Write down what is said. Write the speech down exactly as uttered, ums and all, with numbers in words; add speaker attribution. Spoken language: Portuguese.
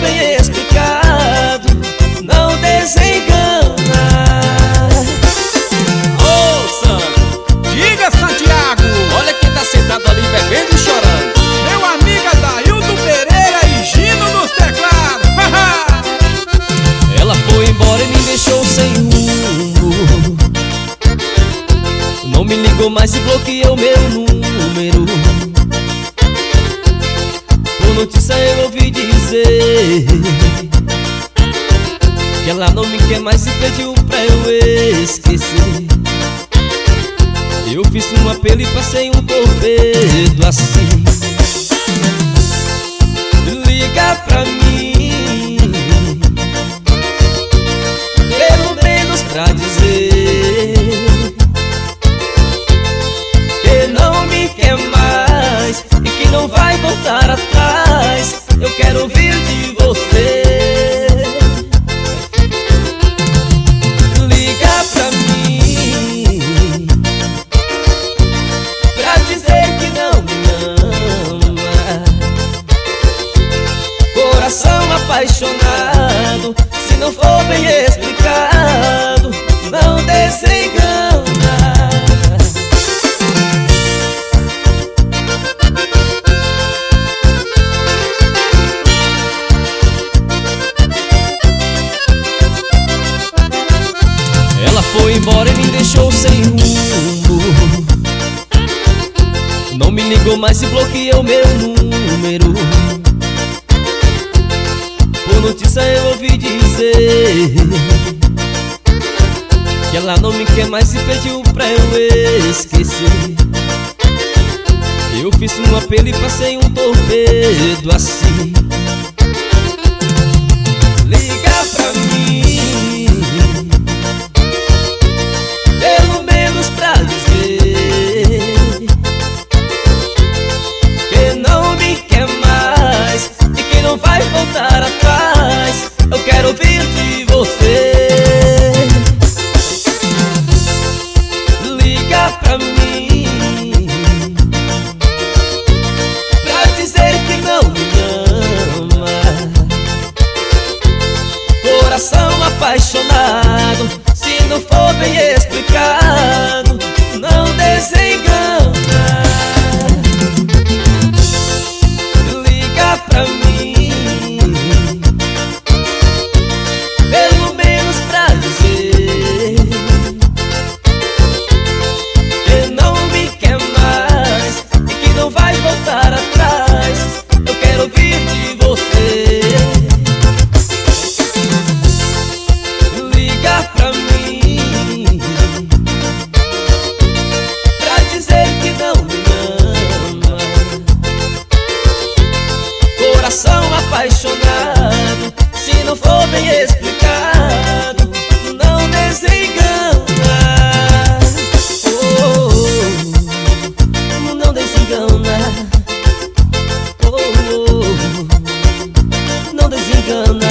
Speaker 1: bem explicado, não desengana.
Speaker 2: Ô Santo,
Speaker 3: Diga, Santiago.
Speaker 2: olha quem tá sentado ali bebendo e chorando.
Speaker 3: Meu amigo Adaildo Pereira e Gino nos teclados.
Speaker 1: Ela foi embora e me deixou sem rumo, não me ligou mais e bloqueou meu número. Por notícia eu ouvi dizer que ela não me quer mais e pediu pra eu esquecer. Eu fiz um apelo e passei um torpedo assim. Liga pra mim, pelo menos pra dizer que não me quer mais e que não vai voltar atrás. Eu quero ouvir de você. Liga pra mim pra dizer que não me ama. Coração apaixonado, se não for bem explicado, não desengana. Ela foi embora e me deixou sem rumo, não me ligou mais e bloqueou meu número. Por notícia eu ouvi dizer que ela não me quer mais e pediu pra eu esquecer. Eu fiz um apelo e passei um torpedo assim. Liga pra mim, pelo menos pra dizer que não me quer mais e que não vai voltar atrás. Eu quero ouvir de você. Liga pra mim pra dizer que não me ama. Coração apaixonado, se não for bem explicado, não desengana. Liga pra mim, pelo menos pra dizer que não me quer mais e que não vai voltar atrás. Eu quero ouvir de você. Liga pra mim pra dizer que não me ama. Coração apaixonado, se não for bem explicado, não desengana. Oh, oh, não desengana. Oh, oh, não desengana.